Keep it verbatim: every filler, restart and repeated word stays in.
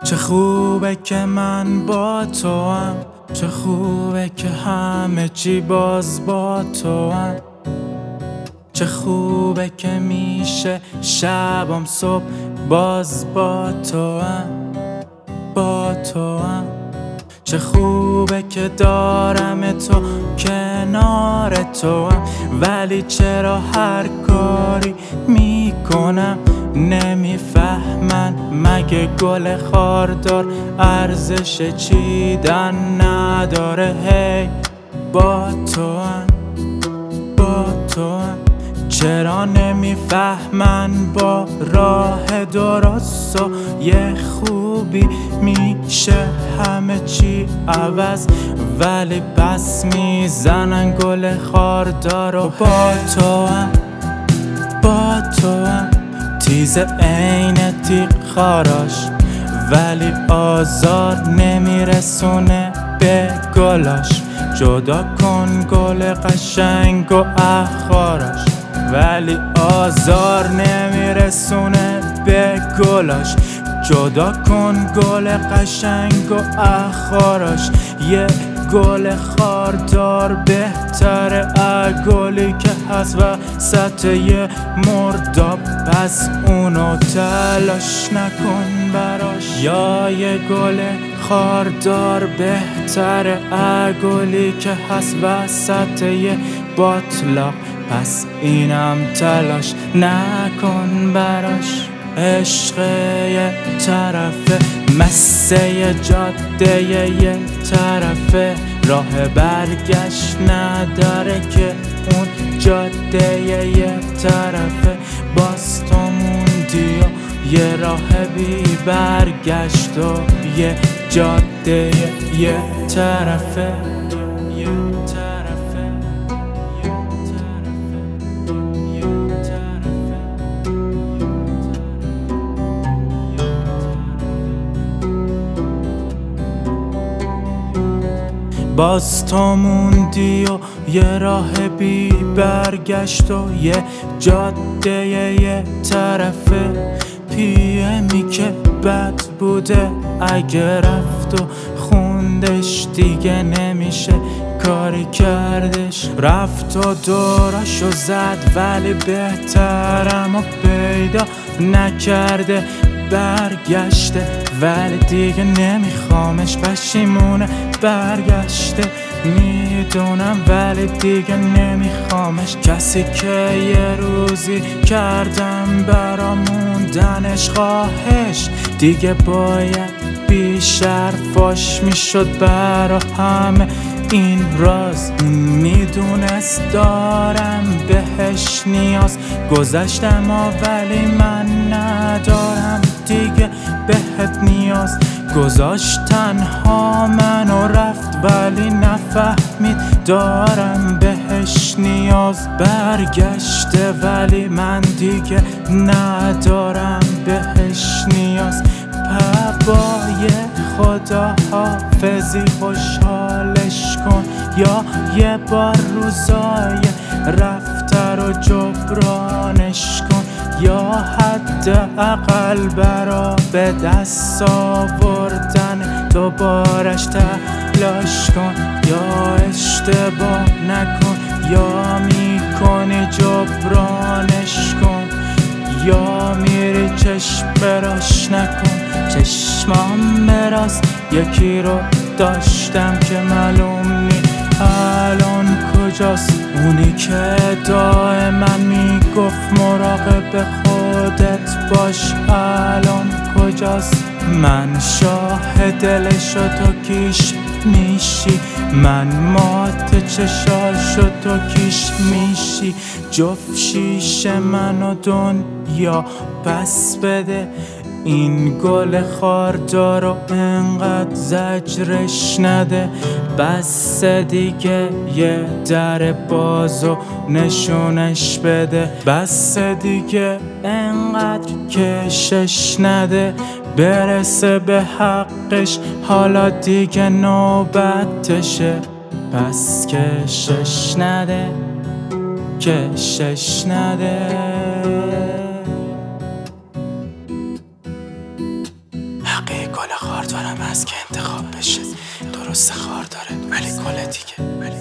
چه خوبه که من با تو هم، چه خوبه که همه چی باز با تو هم. چه خوبه که میشه شبم صبح باز با تو هم، با تو هم. چه خوبه که دارم تو کنار تو هم، ولی چرا هر کاری میکنم نمیفهمن مگه گل خاردار ارزش چیدن نداره؟ هی با تو هم، با تو هم. چرا نمیفهمن با راه درست و یه خوبی میشه همه چی عوض، ولی بس میزنن گل خاردار و با تو هم، با تو هم. تیز عین تیغ خاراش ولی آزار نمیرسونه به گلاش. جدا کن گل قشنگ و اخاراش ولی آزار نمیرسونه به گلاش. جدا کن گل قشنگ و اخاراش. یه گل خاردار بهتره از گلی که هست وسط یه مرداب، پس اونو تلاش نکن براش. یا یه گل خاردار بهتره از گلی که هست وسط یه باطلاق، پس اینم تلاش نکن براش. عشق یه طرفه، مسه یه جاده یه طرفه، راه برگشت نداره که اون جاده یه طرفه. باز تو موندی و یه راه بی برگشت و یه جاده یه طرفه. باز تو موندی و یه راه بی برگشت و یه جاده یه طرفه. پیمی که بد بوده اگه رفت و خوندش دیگه نمیشه کاری کردش. رفت و دورشو زد ولی بهترم و پیدا نکرده. برگشته ولی دیگه نمیخوامش، پشیمونه برگشته میدونم ولی دیگه نمیخوامش. کسی که یه روزی کردم برا موندنش خواهش، دیگه باید بیشتر فاش میشد برا همه این راز. میدونست دارم بهش نیاز، گذشتم ولی من ندارم دیگه بهت نیاز. گذاشت تنها منو رفت ولی نفهمید دارم بهش نیاز. برگشته ولی من دیگه ندارم بهش نیاز. پاپای خدا حافظی خوشحالش کن، یا یه بار روزای رفته رو جبرانش کن، یا حداقل برا به دست آوردن دوبارش تلاش کن. یا اشتباه نکن یا میکنی جبرانش کن، یا میری چشم براش نکن. چشمام براست یکی رو داشتم که معلوم نی الان کجاست. اونی که دائما میگفت مراقب خودت باش الان کجاست. من شاه دلشو تو کیش میشی، من مات چشاشو تو کیش میشی. جفت شیشه منو دنیا پس بده، این گل خاردار رو انقدر زجرش نده. بس دیگه یه در بازو نشونش بده، بس دیگه انقدر کشش نده. برسه به حقش حالا دیگه نوبتشه، پس کشش نده، کشش نده. حقی گل درست خار داره ولی گله دیگه.